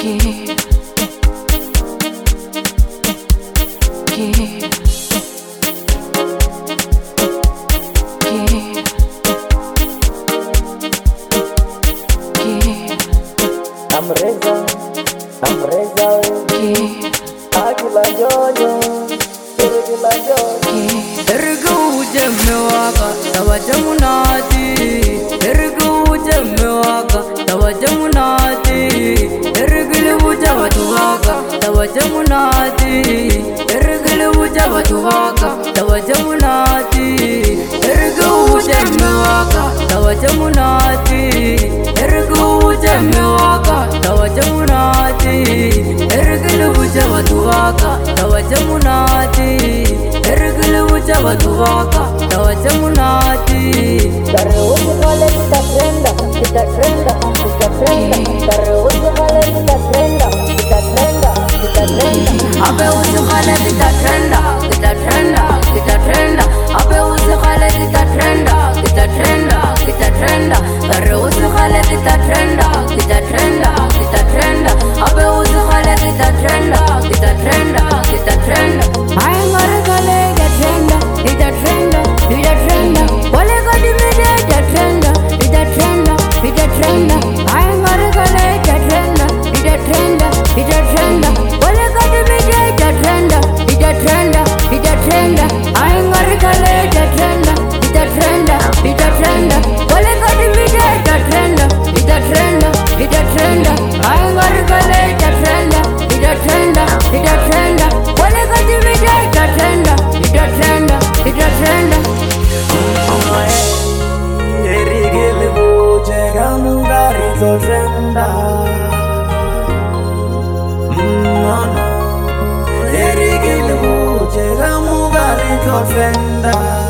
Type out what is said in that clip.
I'm Reza, Akila Jojo, Akila Jojo. Ergu jemmewaka, tawajamunati. Ergu jemmewaka, tawajamunati. Ergu jawatuwaka, tawajamunati. Ergu jawatuwaka, tawajamunati. Ergu jemmewaka, tawajamunati. Ergu jemmewaka, tawajamunati. Ergu jawatuwaka, tawajamunati. Ergu jawatuwaka, tawajamunati. Taruhu kale kita trenda, kita trenda, kita trenda. Taruhu kale kita trenda, kita trenda, kita trenda. Abe usukhale kita trenda, kita trenda, kita trenda. Abe usukhale kita trenda, kita trenda, kita trenda. Abe usukhale kita trenda, kita trenda, kita trenda. Abe usukhale kita trenda, kita trenda, kita trenda. Ay margale kita trenda, kita trenda, kita trenda. Wale kadi mede kita trenda, kita trenda, kita trenda. Ay margale kita trenda, kita trenda, kita trenda. Wale kadi mede kita trenda, kita trenda, kita trenda. Ay margale kita trenda, kita trenda, kita trenda. Wale kadi mede kita trenda, kita trenda, kita trenda. Ay margale kita trenda, kita trenda, kita trenda. Wale kadi mede kita trenda, kita trenda, kita trenda. Erigele boje gamugari zo trenda. No no. Erigele boje gamugari zo trenda.